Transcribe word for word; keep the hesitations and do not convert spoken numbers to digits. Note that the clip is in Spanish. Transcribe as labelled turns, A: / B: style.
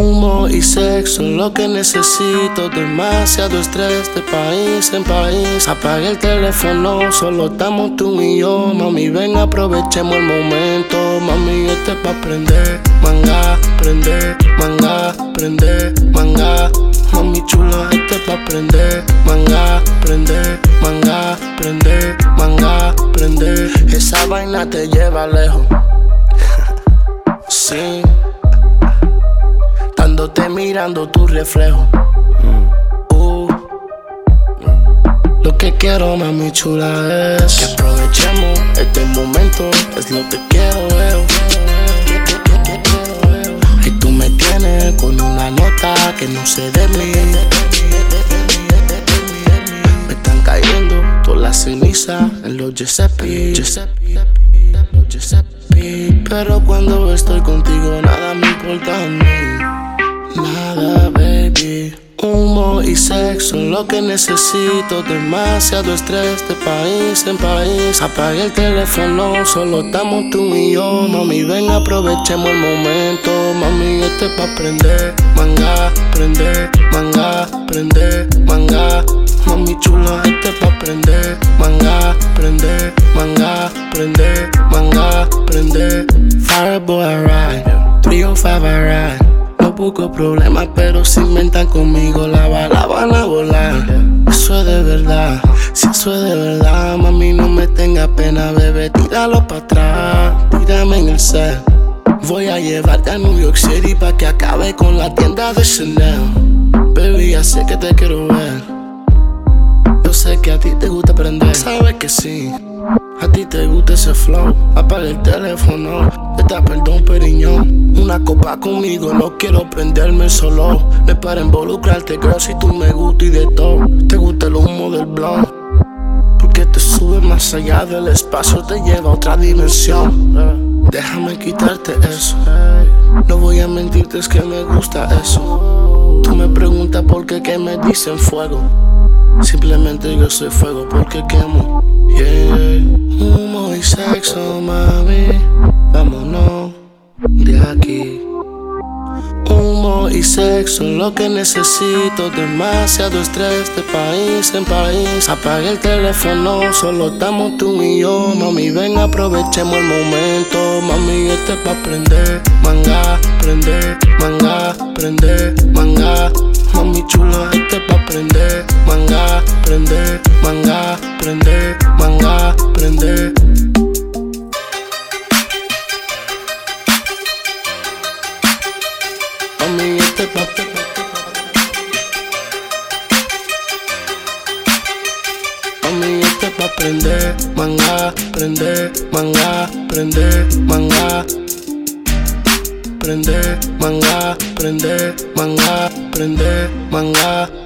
A: Humo y sexo, lo que necesito. Demasiado estrés de país en país. Apague el teléfono, solo estamos tú y yo. Mami, ven, aprovechemos el momento. Mami, este es pa' prender, manga, prender, manga, prender, manga. Mami chula, este es pa' prender, manga, prender, manga, prender, manga, prender. Esa vaina te lleva lejos. Sí, estándote mirando tu reflejo. Uh, lo que quiero, mami chula, es que aprovechemos este momento. Es lo que quiero, veo. Y tú me tienes con una nota que no sé de mí. Me están cayendo todas las cenizas en los Giuseppe. Pero cuando estoy contigo nada me importa a mí. Nada, baby. Humo y sexo, lo que necesito. Demasiado estrés de país en país. Apague el teléfono, solo estamos tú y yo. Mami, ven, aprovechemos el momento. Mami, este es pa' prender, manga, prender, manga, prender, manga. Mami chula, este es pa' prender, manga, prender, manga, prender, manga, prender. Fireboy I ride, three oh five I ride. No busco problemas, pero si inventan conmigo la bala van a volar. Eso es de verdad, si eso es de verdad, mami no me tenga pena, bebé, tíralo pa' atrás, tírame en el set. Voy a llevarte a New York City pa' que acabe con la tienda de Chanel. Baby, ya sé que te quiero ver. Yo sé que a ti te gusta aprender, sabes que sí. A ti te gusta ese flow. Apaga el teléfono, te tapa el Don Periñón. Una copa conmigo, no quiero prenderme solo. No es para involucrarte, girl, si tú me gustas y de todo. Te gusta el humo del blog, porque te sube más allá del espacio, te lleva a otra dimensión. Déjame quitarte eso. No voy a mentirte, es que me gusta eso. Tú me preguntas por qué, que me dicen fuego. Simplemente yo soy fuego porque quemo. Yeah. Humo y sexo, mami, vámonos de aquí. Humo y sexo, lo que necesito. Demasiado estrés de país en país. Apague el teléfono, solo estamos tú y yo. Mami, ven, aprovechemos el momento. Mami, este es pa' prender, manga, prender, manga, prender, manga. Mami chula, este es pa' prender, manga, prender, manga, prender, manga, prender. Mami, este es pa' Mami, este es pa' prender, manga, prender, manga, prender, manga. Prender, manga, prender, manga, prender, manga.